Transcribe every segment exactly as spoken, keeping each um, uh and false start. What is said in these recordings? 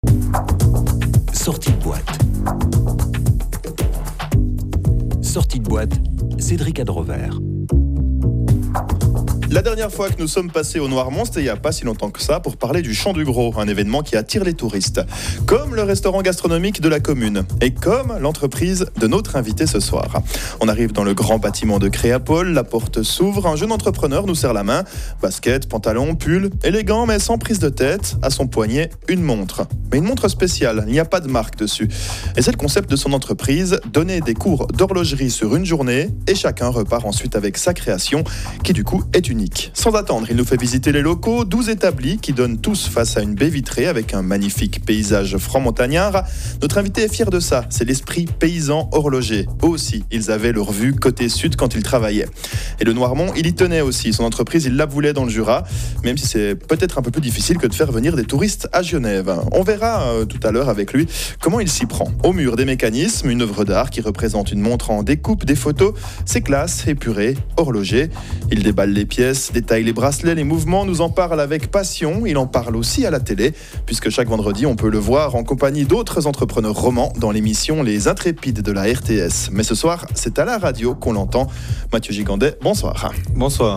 Sortie de boîte. Sortie de boîte, Cédric Adrover. La dernière fois que nous sommes passés au Noirmont, c'était il n'y a pas si longtemps que ça, pour parler du Champ du Gros, un événement qui attire les touristes. Comme le restaurant gastronomique de la commune, et comme l'entreprise de notre invité ce soir. On arrive dans le grand bâtiment de Créapol, la porte s'ouvre, un jeune entrepreneur nous serre la main. Basket, pantalon, pull, élégant mais sans prise de tête, à son poignet, une montre. Mais une montre spéciale, il n'y a pas de marque dessus. Et c'est le concept de son entreprise, donner des cours d'horlogerie sur une journée, et chacun repart ensuite avec sa création, qui du coup est unique. Sans attendre, il nous fait visiter les locaux, douze établis qui donnent tous face à une baie vitrée avec un magnifique paysage franc-montagnard. Notre invité est fier de ça, c'est l'esprit paysan horloger. Eux aussi, ils avaient leur vue côté sud quand ils travaillaient. Et le Noirmont, il y tenait aussi. Son entreprise, il la voulait dans le Jura, même si c'est peut-être un peu plus difficile que de faire venir des touristes à Genève. On verra euh, tout à l'heure avec lui comment il s'y prend. Au mur, des mécanismes, une œuvre d'art qui représente une montre en découpe, des photos, c'est classe, épuré, horloger. Il déballe les pièces, détaille les bracelets, les mouvements, nous en parle avec passion. Il en parle aussi à la télé, puisque chaque vendredi, on peut le voir en compagnie d'autres entrepreneurs romans dans l'émission Les Intrépides de la R T S. Mais ce soir, c'est à la radio qu'on l'entend. Mathieu Gigandet, bonsoir. Bonsoir.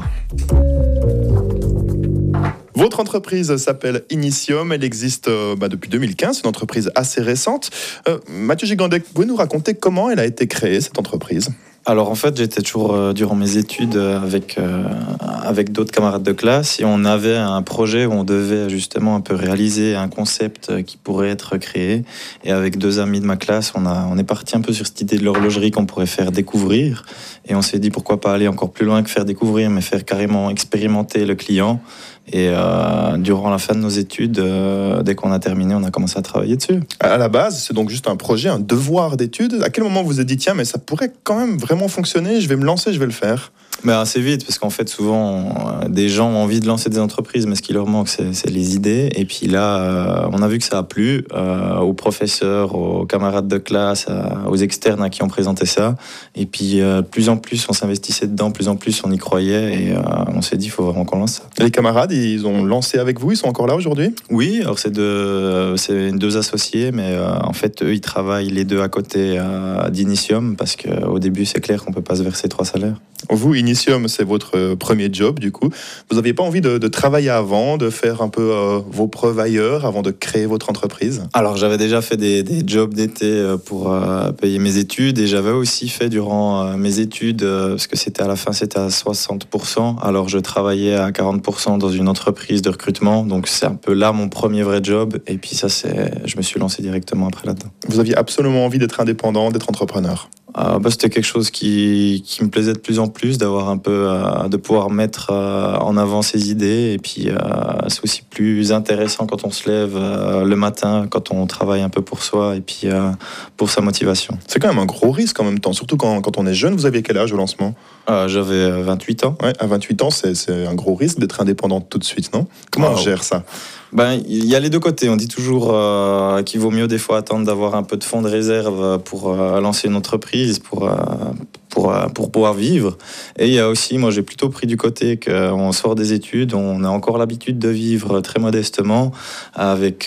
Votre entreprise s'appelle Initium, elle existe euh, bah, depuis deux mille quinze, une entreprise assez récente. Euh, Mathieu Gigandet, vous pouvez nous raconter comment elle a été créée, cette entreprise ? Alors en fait, j'étais toujours euh, durant mes études euh, avec, euh, avec d'autres camarades de classe et on avait un projet où on devait justement un peu réaliser un concept euh, qui pourrait être créé. Et avec deux amis de ma classe, on, a, on est parti un peu sur cette idée de l'horlogerie qu'on pourrait faire découvrir. Et on s'est dit pourquoi pas aller encore plus loin que faire découvrir, mais faire carrément expérimenter le client. Et euh, durant la fin de nos études, euh, dès qu'on a terminé, on a commencé à travailler dessus. À la base, c'est donc juste un projet, un devoir d'études. À quel moment vous vous êtes dit, tiens, mais ça pourrait quand même vraiment fonctionner, je vais me lancer, je vais le faire ? Mais assez vite, parce qu'en fait, souvent, euh, des gens ont envie de lancer des entreprises, mais ce qui leur manque, c'est, c'est les idées. Et puis là, euh, on a vu que ça a plu euh, aux professeurs, aux camarades de classe, à, aux externes à qui on présentait ça. Et puis, euh, de plus en plus, on s'investissait dedans, de plus en plus, on y croyait. Et euh, on s'est dit, il faut vraiment qu'on lance ça. Les camarades, ils ont lancé avec vous, ils sont encore là aujourd'hui ? Oui, alors c'est deux, c'est deux associés, mais euh, en fait, eux, ils travaillent les deux à côté euh, d'Initium, parce qu'au début, c'est clair qu'on ne peut pas se verser trois salaires. Vous, Initium, c'est votre premier job, du coup. Vous n'aviez pas envie de, de travailler avant, de faire un peu euh, vos preuves ailleurs, avant de créer votre entreprise ? Alors, j'avais déjà fait des, des jobs d'été pour euh, payer mes études, et j'avais aussi fait durant euh, mes études, euh, parce que c'était à la fin, c'était à soixante pour cent. Alors, je travaillais à quarante pour cent dans une entreprise de recrutement, donc c'est un peu là mon premier vrai job. Et puis ça, c'est, je me suis lancé directement après là-dedans. Vous aviez absolument envie d'être indépendant, d'être entrepreneur ? Euh, bah, c'était quelque chose qui, qui me plaisait de plus en plus, d'avoir un peu, euh, de pouvoir mettre euh, en avant ses idées. Et puis, euh, c'est aussi plus intéressant quand on se lève euh, le matin, quand on travaille un peu pour soi et puis euh, pour sa motivation. C'est quand même un gros risque en même temps, surtout quand, quand on est jeune. Vous aviez quel âge au lancement ? euh, J'avais vingt-huit ans. Ouais, à vingt-huit ans, c'est, c'est un gros risque d'être indépendant tout de suite, non ? Comment oh. on gère ça ? Ben, il y a les deux côtés. On dit toujours euh, qu'il vaut mieux des fois attendre d'avoir un peu de fonds de réserve pour euh, lancer une entreprise, pour, euh, pour, euh, pour pouvoir vivre. Et il y a aussi, moi j'ai plutôt pris du côté qu'on sort des études, on a encore l'habitude de vivre très modestement, avec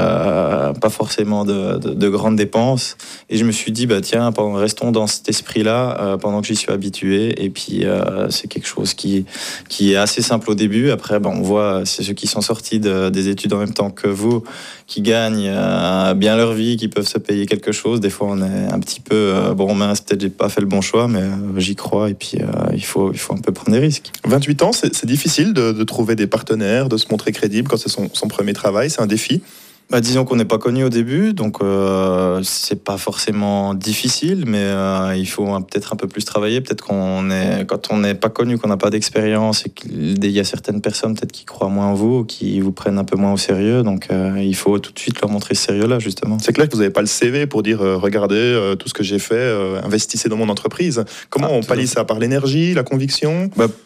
euh, pas forcément de, de, de grandes dépenses. Et je me suis dit, bah, tiens, restons dans cet esprit-là euh, pendant que j'y suis habitué. Et puis euh, c'est quelque chose qui, qui est assez simple au début. Après, ben, on voit, c'est ceux qui sont sortis de, des études en même temps que vous, qui gagnent euh, bien leur vie, qui peuvent se payer quelque chose. Des fois, on est un petit peu euh, bon, mince, peut-être j'ai pas fait le bon choix, mais euh, j'y crois et puis euh, il faut il faut un peu prendre des risques. vingt-huit ans, c'est, c'est difficile de, de trouver des partenaires, de se montrer crédible quand c'est son, son premier travail. C'est un défi. Bah, disons qu'on n'est pas connu au début, donc euh, c'est pas forcément difficile, mais euh, il faut un, peut-être un peu plus travailler. Peut-être qu'on est, quand on n'est pas connu, qu'on n'a pas d'expérience et qu'il y a certaines personnes peut-être qui croient moins en vous, qui vous prennent un peu moins au sérieux. Donc euh, il faut tout de suite leur montrer ce sérieux-là, justement. C'est clair que vous n'avez pas le C V pour dire euh, regardez euh, tout ce que j'ai fait, euh, investissez dans mon entreprise. Comment ah, on pallie ça ? Par l'énergie, la conviction ? bah,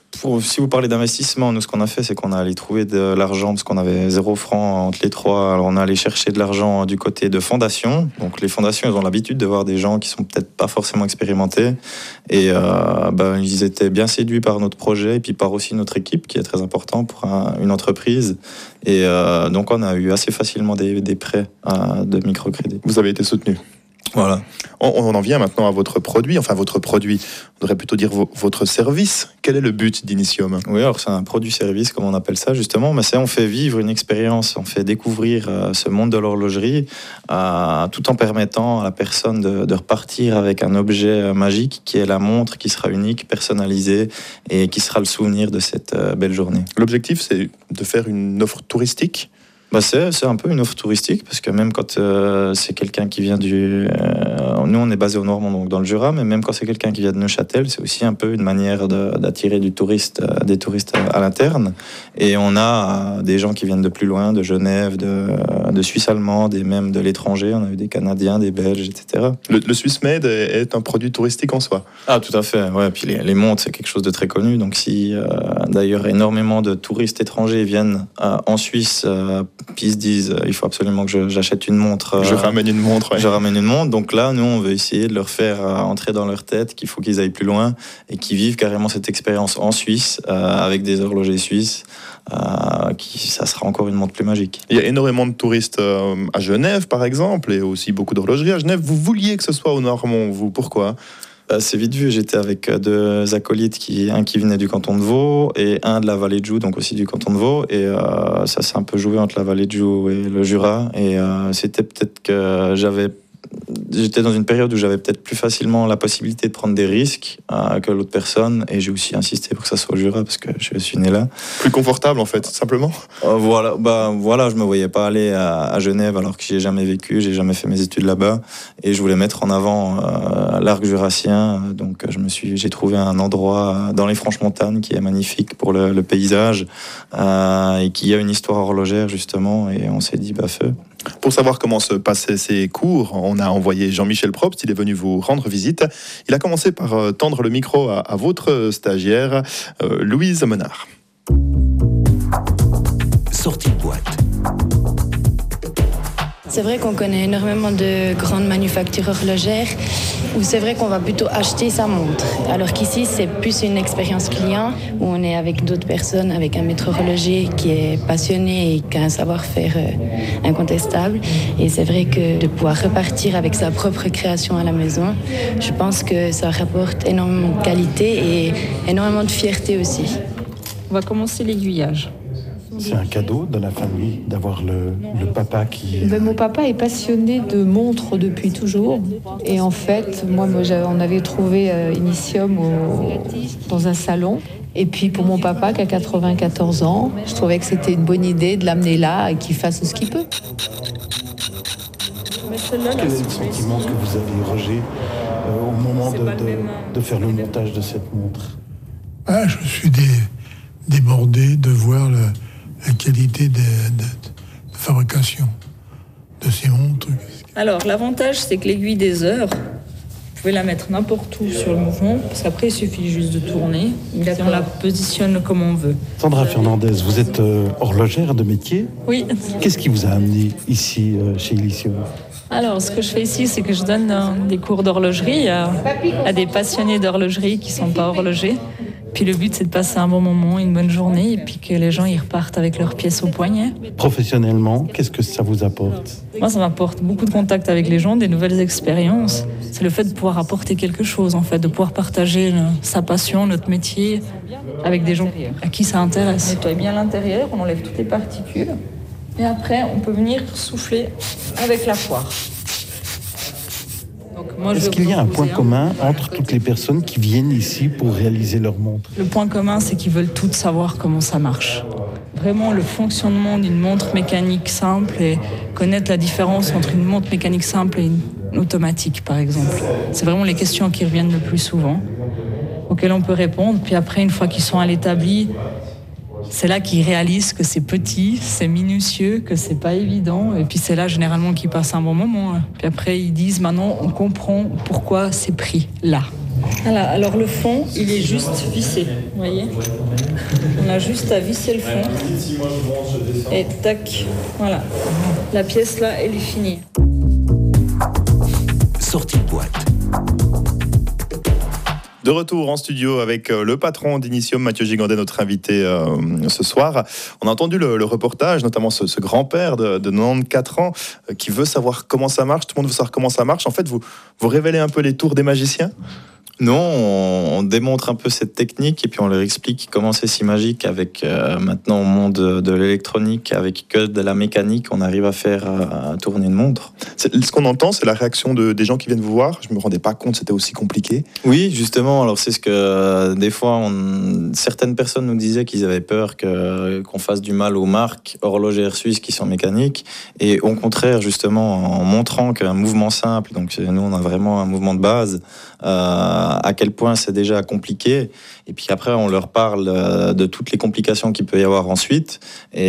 Pour, si vous parlez d'investissement, nous, ce qu'on a fait, c'est qu'on a allé trouver de l'argent, parce qu'on avait zéro franc entre les trois. Alors, on a allé chercher de l'argent du côté de fondations. Donc, les fondations, elles ont l'habitude de voir des gens qui sont peut-être pas forcément expérimentés. Et euh, ben, ils étaient bien séduits par notre projet, et puis par aussi notre équipe, qui est très important pour un, une entreprise. Et euh, donc, on a eu assez facilement des, des prêts euh, de microcrédit. Vous avez été soutenu. Voilà. On, on en vient maintenant à votre produit, enfin votre produit, on devrait plutôt dire vo- votre service. Quel est le but d'Initium ? Oui, alors c'est un produit-service, comme on appelle ça justement, mais c'est on fait vivre une expérience, on fait découvrir euh, ce monde de l'horlogerie, euh, tout en permettant à la personne de, de repartir avec un objet euh, magique qui est la montre, qui sera unique, personnalisée et qui sera le souvenir de cette euh, belle journée. L'objectif, c'est de faire une offre touristique. Bah c'est, c'est un peu une offre touristique, parce que même quand euh, c'est quelqu'un qui vient du... Euh, nous, on est basé au Noirmont, donc dans le Jura, mais même quand c'est quelqu'un qui vient de Neuchâtel, c'est aussi un peu une manière de, d'attirer du touriste, euh, des touristes à, à l'interne. Et on a euh, des gens qui viennent de plus loin, de Genève, de, de Suisse allemande, et même de l'étranger. On a eu des Canadiens, des Belges, et cetera. Le, le Swiss Made est, est un produit touristique en soi. Ah, tout à fait, ouais. Puis les, les montres, c'est quelque chose de très connu. Donc si, euh, d'ailleurs, énormément de touristes étrangers viennent euh, en Suisse... Euh, puis ils se disent euh, il faut absolument que je, j'achète une montre. Euh, je ramène une montre. Ouais. Je ramène une montre. Donc là, nous, on veut essayer de leur faire euh, entrer dans leur tête qu'il faut qu'ils aillent plus loin et qu'ils vivent carrément cette expérience en Suisse euh, avec des horlogers suisses. Euh, qui, ça sera encore une montre plus magique. Il y a énormément de touristes euh, à Genève, par exemple, et aussi beaucoup d'horlogeries à Genève. Vous vouliez que ce soit au Noirmont, vous, pourquoi ? C'est vite vu, j'étais avec deux acolytes, qui, un qui venait du canton de Vaud et un de la vallée de Joux, donc aussi du canton de Vaud. Et euh, ça s'est un peu joué entre la vallée de Joux et le Jura. Et euh, c'était peut-être que j'avais... J'étais dans une période où j'avais peut-être plus facilement la possibilité de prendre des risques euh, que l'autre personne. Et j'ai aussi insisté pour que ça soit au Jura, parce que je suis né là. Plus confortable, en fait, simplement. Euh, voilà, bah, voilà, je ne me voyais pas aller à, à Genève alors que j'y ai jamais vécu, j'ai jamais fait mes études là-bas. Et je voulais mettre en avant euh, l'arc jurassien. Donc je me suis, j'ai trouvé un endroit dans les Franches-Montagnes qui est magnifique pour le, le paysage euh, et qui a une histoire horlogère, justement. Et on s'est dit, bah, feu. Pour savoir comment se passaient ces cours, on a envoyé Jean-Michel Probst, il est venu vous rendre visite. Il a commencé par euh, tendre le micro à, à votre stagiaire, euh, Louise Menard. Sortie de boîte. C'est vrai qu'on connaît énormément de grandes manufactures horlogères où c'est vrai qu'on va plutôt acheter sa montre. Alors qu'ici, c'est plus une expérience client où on est avec d'autres personnes, avec un maître horloger qui est passionné et qui a un savoir-faire euh, incontestable. Et c'est vrai que de pouvoir repartir avec sa propre création à la maison, je pense que ça rapporte énormément de qualité et énormément de fierté aussi. On va commencer l'aiguillage. C'est un cadeau de la famille d'avoir le, le papa qui... Ben, mon papa est passionné de montres depuis toujours. Et en fait, moi, moi on avait trouvé euh, Initium au, dans un salon. Et puis pour mon papa qui a quatre-vingt-quatorze ans, je trouvais que c'était une bonne idée de l'amener là et qu'il fasse ce qu'il peut. Quel est le sentiment que vous avez, Roger, euh, au moment de, de, de faire le montage de cette montre ? Ah, je suis dé, débordé de voir le... la qualité de, de, de fabrication de ces montres. Alors, l'avantage, c'est que l'aiguille des heures, vous pouvez la mettre n'importe où sur le mouvement, parce qu'après, il suffit juste de tourner, et on la positionne comme on veut. Sandra Fernandez, vous êtes euh, horlogère de métier. Oui. Qu'est-ce qui vous a amené ici, euh, chez Initium ? Alors, ce que je fais ici, c'est que je donne euh, des cours d'horlogerie à, à des passionnés d'horlogerie qui ne sont pas horlogers. Puis le but, c'est de passer un bon moment, une bonne journée, et puis que les gens y repartent avec leurs pièces au poignet. Professionnellement, qu'est-ce que ça vous apporte ? Moi, ça m'apporte beaucoup de contacts avec les gens, des nouvelles expériences. C'est le fait de pouvoir apporter quelque chose, en fait, de pouvoir partager le, sa passion, notre métier, avec des gens à qui ça intéresse. On nettoie bien l'intérieur, on enlève toutes les particules, et après, on peut venir souffler avec la poire. Moi, Est-ce qu'il y a un point commun entre toutes les personnes qui viennent ici pour réaliser leur montre ? Le point commun, c'est qu'ils veulent toutes savoir comment ça marche. Vraiment, le fonctionnement d'une montre mécanique simple et connaître la différence entre une montre mécanique simple et une automatique, par exemple. C'est vraiment les questions qui reviennent le plus souvent, auxquelles on peut répondre. Puis après, une fois qu'ils sont à l'établi, c'est là qu'ils réalisent que c'est petit, c'est minutieux, que c'est pas évident. Et puis c'est là généralement qu'ils passent un bon moment. Puis après ils disent maintenant on comprend pourquoi c'est pris là. Voilà, alors le fond, il est juste vissé, vous voyez. On a juste à visser le fond. Et tac, voilà. La pièce là, elle est finie. Sortie de boîte. De retour en studio avec le patron d'Initium, Mathieu Gigandet, notre invité euh, ce soir. On a entendu le, le reportage, notamment ce, ce grand-père de, de quatre-vingt-quatorze ans euh, qui veut savoir comment ça marche. Tout le monde veut savoir comment ça marche. En fait, vous, vous révélez un peu les tours des magiciens ? Non, on, on démontre un peu cette technique et puis on leur explique comment c'est si magique avec euh, maintenant au monde de, de l'électronique, avec que de la mécanique, on arrive à faire euh, tourner une montre. C'est, ce qu'on entend, c'est la réaction de, des gens qui viennent vous voir. Je ne me rendais pas compte, c'était aussi compliqué. Oui, justement. Alors c'est ce que euh, des fois, on, certaines personnes nous disaient qu'ils avaient peur que, qu'on fasse du mal aux marques horlogères suisses qui sont mécaniques. Et au contraire, justement, en montrant qu'un mouvement simple, donc nous on a vraiment un mouvement de base, euh, à quel point c'est déjà compliqué, et puis après on leur parle de toutes les complications qu'il peut y avoir ensuite,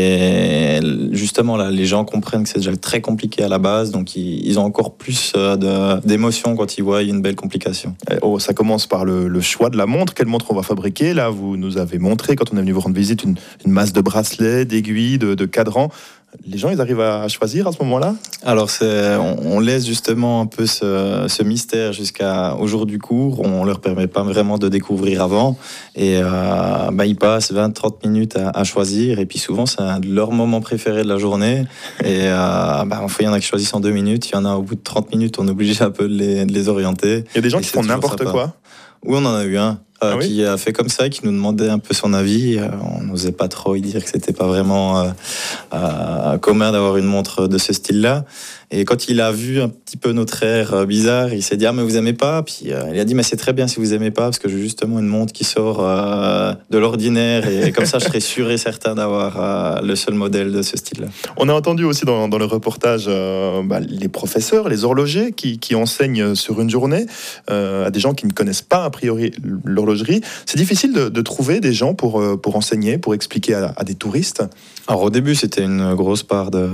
et justement là les gens comprennent que c'est déjà très compliqué à la base, donc ils, ils ont encore plus de, d'émotions quand ils voient une belle complication. Oh, ça commence par le, le choix de la montre, quelle montre on va fabriquer. Là vous nous avez montré quand on est venu vous rendre visite une, une masse de bracelets, d'aiguilles, de, de cadrans. Les gens, ils arrivent à choisir à ce moment-là ? Alors, c'est, on, on laisse justement un peu ce, ce mystère jusqu'au jour du cours. On leur permet pas vraiment de découvrir avant. Et euh, bah, ils passent vingt à trente minutes à, à choisir. Et puis souvent, c'est un de leurs moments préférés de la journée. Et euh, bah, enfin, il y en a qui choisissent en deux minutes. Il y en a au bout de trente minutes, on est obligé un peu de les, de les orienter. Il y a des gens et qui font n'importe sympa. Quoi. Oui, on en a eu un. Euh, ah oui qui a fait comme ça, qui nous demandait un peu son avis. Euh, on n'osait pas trop lui dire que c'était pas vraiment euh, euh, commun d'avoir une montre de ce style-là. Et quand il a vu un petit peu notre air bizarre, il s'est dit « Ah, mais vous aimez pas ?» Puis euh, il a dit « Mais c'est très bien si vous aimez pas, parce que j'ai justement une montre qui sort euh, de l'ordinaire, et comme ça je serai sûr et certain d'avoir euh, le seul modèle de ce style-là. » On a entendu aussi dans, dans le reportage euh, bah, les professeurs, les horlogers qui, qui enseignent sur une journée euh, à des gens qui ne connaissent pas a priori l'horlogerie. C'est difficile de, de trouver des gens pour, pour enseigner, pour expliquer à, à des touristes. Alors au début, c'était une grosse part de...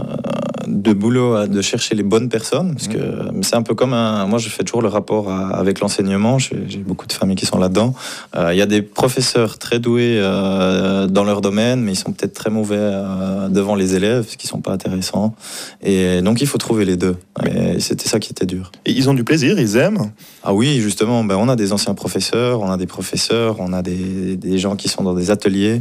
de boulot de chercher les bonnes personnes, parce que c'est un peu comme un... Moi, je fais toujours le rapport à, avec l'enseignement. J'ai, j'ai beaucoup de familles qui sont là-dedans. Il euh, y a des professeurs très doués euh, dans leur domaine, mais ils sont peut-être très mauvais euh, devant les élèves, ce qui ne sont pas intéressants. Et donc, il faut trouver les deux. Et c'était ça qui était dur. Et ils ont du plaisir, ils aiment ? Ah oui, justement, ben, on a des anciens professeurs, on a des professeurs, on a des, des gens qui sont dans des ateliers,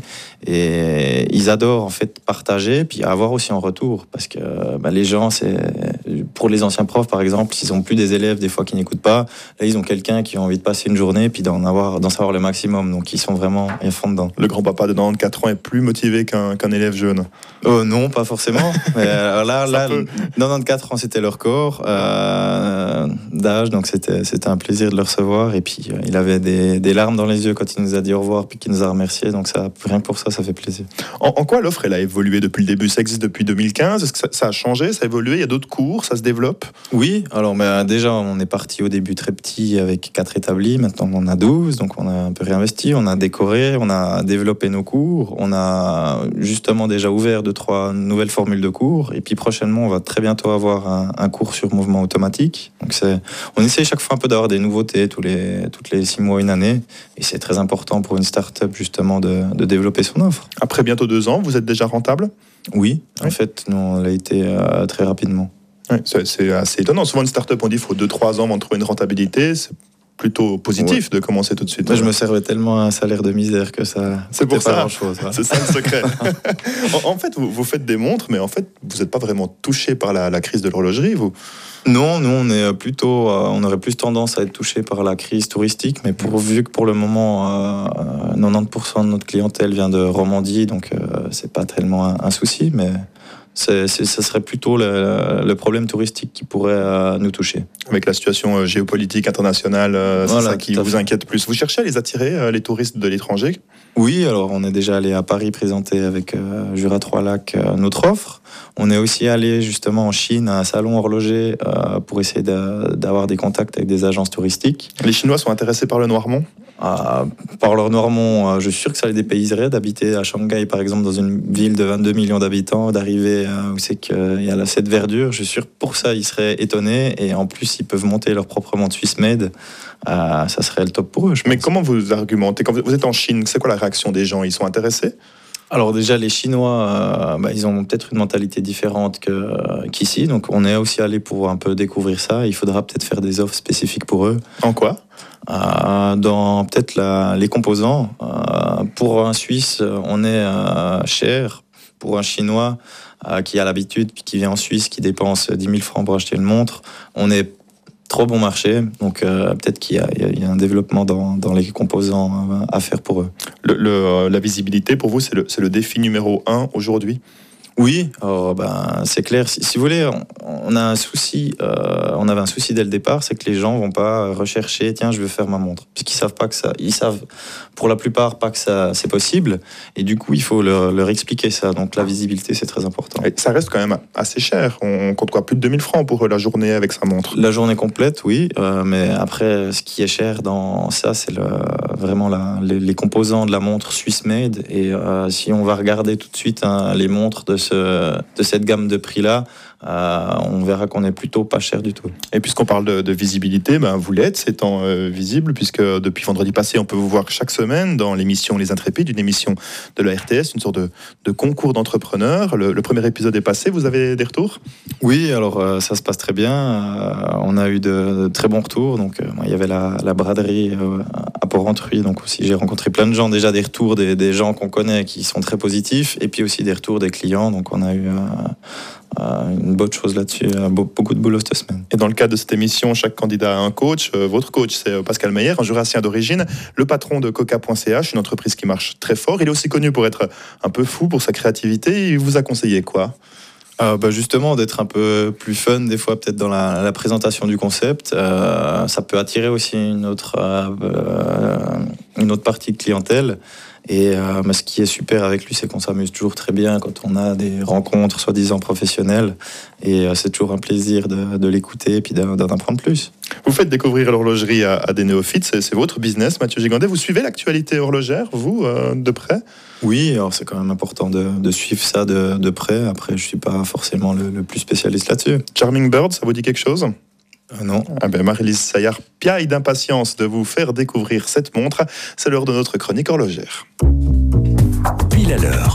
et ils adorent en fait partager, puis avoir aussi en retour, parce que ben, les gens, c'est pour les anciens profs par exemple, s'ils n'ont plus des élèves des fois qui n'écoutent pas, là ils ont quelqu'un qui a envie de passer une journée, puis d'en avoir, d'en savoir le maximum, donc ils sont vraiment à fond dedans. Le grand-papa de quatre-vingt-quatorze ans est plus motivé qu'un, qu'un élève jeune ? Oh non, pas forcément. Mais, euh, là, là, quatre-vingt-quatorze ans c'était leur corps euh, d'âge, donc c'était, c'était un plaisir de le recevoir, et puis euh, il avait des, des larmes dans les yeux quand il nous a dit au revoir, puis qu'il nous a remerciés, donc ça, rien que pour ça, ça fait plaisir. En, en quoi l'offre elle a évolué depuis le début ? Ça existe depuis deux mille quinze, est-ce que ça, ça a changé, ça a évolué, il y a d'autres cours, ça se développe ? Oui, alors ben, déjà on est parti au début très petit avec quatre établis, maintenant on a douze, donc on a un peu réinvesti, on a décoré, on a développé nos cours, on a justement déjà ouvert deux, trois nouvelles formules de cours, et puis prochainement on va très bientôt avoir un, un cours sur mouvement automatique. Donc c'est, on essaie chaque fois un peu d'avoir des nouveautés tous les, toutes les six mois, une année, et c'est très important pour une start-up justement de, de développer son offre. Après bientôt deux ans, vous êtes déjà rentable ? Oui, en oui. fait, nous on l'a été euh, très rapidement. Oui, c'est, c'est assez étonnant. Souvent, une start-up, on dit qu'il faut deux à trois ans avant de trouver une rentabilité. C'est plutôt positif ouais. de commencer tout de suite. Moi, je me servais tellement à un salaire de misère que ça. C'est pour pas ça. Grand-chose, ouais. C'est ça le secret. en, en fait, vous, vous faites des montres, mais en fait, vous n'êtes pas vraiment touché par la, la crise de l'horlogerie, vous ? Non, nous, on est plutôt, euh, on aurait plus tendance à être touché par la crise touristique, mais pourvu que pour le moment, euh, quatre-vingt-dix pour cent de notre clientèle vient de Romandie, donc euh, c'est pas tellement un, un souci, mais. C'est, c'est, ce serait plutôt le, le problème touristique qui pourrait euh, nous toucher. Avec la situation euh, géopolitique internationale, euh, c'est voilà, ça qui vous fait. Inquiète plus. Vous cherchez à les attirer, euh, les touristes de l'étranger ? Oui, alors on est déjà allé à Paris présenter avec euh, Jura Trois Lacs euh, notre offre. On est aussi allé justement en Chine à un salon horloger euh, pour essayer de, d'avoir des contacts avec des agences touristiques. Les Chinois sont intéressés par le Noirmont ? Euh, parleur normand, euh, je suis sûr que ça les dépayserait d'habiter à Shanghai, par exemple, dans une ville de vingt-deux millions d'habitants, d'arriver euh, où c'est qu'il y a cette verdure. Je suis sûr que pour ça, ils seraient étonnés. Et en plus, ils peuvent monter leur propre montre Swiss Made. Euh, ça serait le top pour eux, je pense. Mais comment vous argumentez? Quand vous êtes en Chine, c'est quoi la réaction des gens? Ils sont intéressés? Alors déjà, les Chinois, euh, bah, ils ont peut-être une mentalité différente que, euh, qu'ici. Donc on est aussi allé pour un peu découvrir ça. Il faudra peut-être faire des offres spécifiques pour eux. En quoi? Euh, dans peut-être la, les composants. Euh, pour un Suisse, on est euh, cher. Pour un Chinois euh, qui a l'habitude, puis qui vient en Suisse, qui dépense dix mille francs pour acheter une montre, on est trop bon marché. Donc euh, peut-être qu'il y a, il y a un développement dans, dans les composants euh, à faire pour eux. Le, le, la visibilité, pour vous, c'est le, c'est le défi numéro un aujourd'hui? Oui, alors, ben, c'est clair. Si, si vous voulez, on, on a un souci. Euh, on avait un souci dès le départ, c'est que les gens vont pas rechercher. Tiens, je veux faire ma montre, puisqu'ils savent pas que ça. Ils savent, pour la plupart, pas que ça c'est possible. Et du coup, il faut leur, leur expliquer ça. Donc la visibilité, c'est très important. Et ça reste quand même assez cher. On compte quoi, plus de deux mille francs pour la journée avec sa montre? La journée complète, oui. Euh, mais après, ce qui est cher dans ça, c'est le, vraiment la, les, les composants de la montre Swiss Made. Et euh, si on va regarder tout de suite hein, les montres de ce, de cette gamme de prix-là, euh, on verra qu'on est plutôt pas cher du tout. Et puisqu'on parle de, de visibilité, ben vous l'êtes, c'est étant euh, visible, puisque depuis vendredi passé, on peut vous voir chaque semaine dans l'émission Les Intrépides, une émission de la R T S, une sorte de, de concours d'entrepreneurs. Le, le premier épisode est passé, vous avez des retours? Oui, alors euh, ça se passe très bien. Euh, on a eu de, de très bons retours. Donc, euh, il y avait la, la braderie euh, à Port-Rentruy. Donc aussi, j'ai rencontré plein de gens, déjà des retours des, des gens qu'on connaît qui sont très positifs, et puis aussi des retours des clients. Donc on a eu euh, euh, une bonne chose là-dessus, euh, beaucoup de boulot cette semaine. Et dans le cadre de cette émission, chaque candidat a un coach. Euh, votre coach, c'est Pascal Meyer, un jurassien d'origine, le patron de coca point c h, une entreprise qui marche très fort. Il est aussi connu pour être un peu fou, pour sa créativité. Il vous a conseillé quoi? Euh, bah justement, d'être un peu plus fun des fois, peut-être dans la, la présentation du concept. Euh, ça peut attirer aussi une autre, euh, une autre partie de clientèle. Et euh, mais ce qui est super avec lui, c'est qu'on s'amuse toujours très bien quand on a des rencontres soi-disant professionnelles. Et euh, c'est toujours un plaisir de, de l'écouter et puis d'en, d'en apprendre plus. Vous faites découvrir l'horlogerie à, à des néophytes, c'est, c'est votre business, Mathieu Gigandet. Vous suivez l'actualité horlogère, vous, euh, de près? Oui, alors c'est quand même important de, de suivre ça de, de près. Après, je ne suis pas forcément le, le plus spécialiste là-dessus. Charming Bird, ça vous dit quelque chose? Euh, non. Ah ben Marie-Lise Saillard piaille d'impatience de vous faire découvrir cette montre. C'est l'heure de notre chronique horlogère. Pile à l'heure.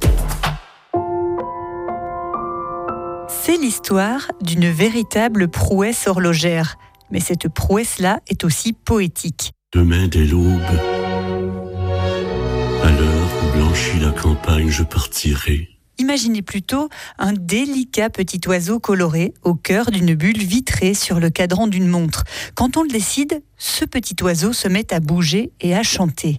C'est l'histoire d'une véritable prouesse horlogère. Mais cette prouesse-là est aussi poétique. Demain dès l'aube, à l'heure où blanchit la campagne, je partirai. Imaginez plutôt un délicat petit oiseau coloré au cœur d'une bulle vitrée sur le cadran d'une montre. Quand on le décide, ce petit oiseau se met à bouger et à chanter.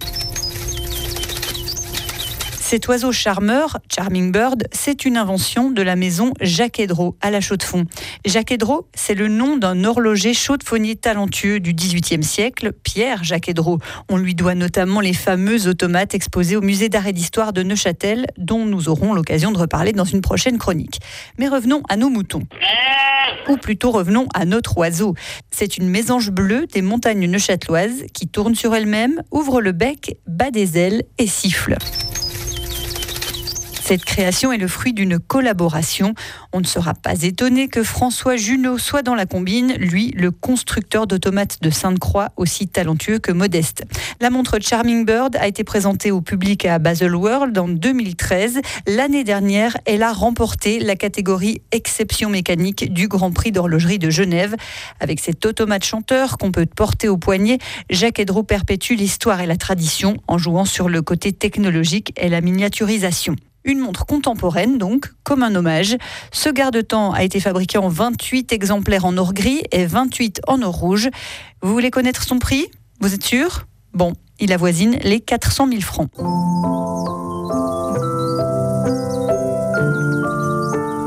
Cet oiseau charmeur, Charming Bird, c'est une invention de la maison Jaquet-Drot à la Chaux-de-Fonds. Jaquet-Drot, c'est le nom d'un horloger chaudefonnier talentueux du dix-huitième siècle, Pierre Jaquet-Drot. On lui doit notamment les fameux automates exposés au musée d'art et d'histoire de Neuchâtel, dont nous aurons l'occasion de reparler dans une prochaine chronique. Mais revenons à nos moutons. Ou plutôt revenons à notre oiseau. C'est une mésange bleue des montagnes neuchâteloises qui tourne sur elle-même, ouvre le bec, bat des ailes et siffle. Cette création est le fruit d'une collaboration. On ne sera pas étonné que François Junot soit dans la combine, lui, le constructeur d'automates de Sainte-Croix, aussi talentueux que modeste. La montre Charming Bird a été présentée au public à Baselworld en deux mille treize. L'année dernière, elle a remporté la catégorie exception mécanique du Grand Prix d'horlogerie de Genève. Avec cet automate chanteur qu'on peut porter au poignet, Jaquet-Drot perpétue l'histoire et la tradition en jouant sur le côté technologique et la miniaturisation. Une montre contemporaine, donc, comme un hommage. Ce garde-temps a été fabriqué en vingt-huit exemplaires en or gris et vingt-huit en or rouge. Vous voulez connaître son prix? Vous êtes sûr? Bon, il avoisine les quatre cent mille francs.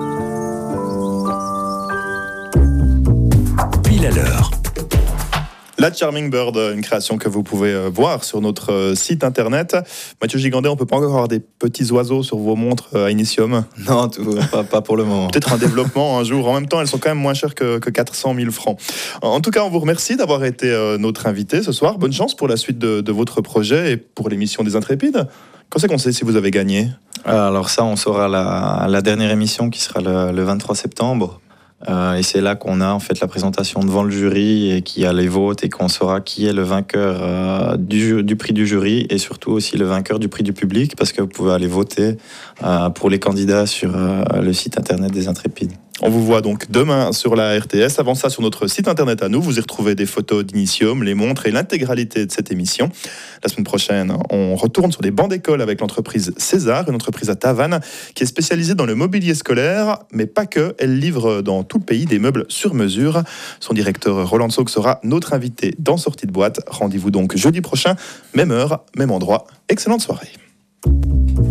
Pile à l'heure. La Charming Bird, une création que vous pouvez voir sur notre site internet. Mathieu Gigandet, on ne peut pas encore avoir des petits oiseaux sur vos montres à Initium? Non, tout, pas, pas pour le moment. Peut-être un développement un jour. En même temps, elles sont quand même moins chères que, que quatre cent mille francs. En tout cas, on vous remercie d'avoir été notre invité ce soir. Bonne chance pour la suite de, de votre projet et pour l'émission des Intrépides. Quand c'est qu'on sait si vous avez gagné? Alors ça, on saura la, la dernière émission qui sera le, le vingt-trois septembre. Euh, et c'est là qu'on a en fait la présentation devant le jury et qui a les votes et qu'on saura qui est le vainqueur euh, du, du prix du jury et surtout aussi le vainqueur du prix du public, parce que vous pouvez aller voter euh, pour les candidats sur euh, le site internet des Intrépides. On vous voit donc demain sur la R T S. Avant ça, sur notre site internet à nous, vous y retrouvez des photos d'Initium, les montres et l'intégralité de cette émission. La semaine prochaine, on retourne sur les bancs d'école avec l'entreprise César, une entreprise à Tavannes qui est spécialisée dans le mobilier scolaire, mais pas que. Elle livre dans tout le pays des meubles sur mesure. Son directeur Roland Saug sera notre invité dans Sortie de boîte. Rendez-vous donc jeudi prochain, même heure, même endroit. Excellente soirée.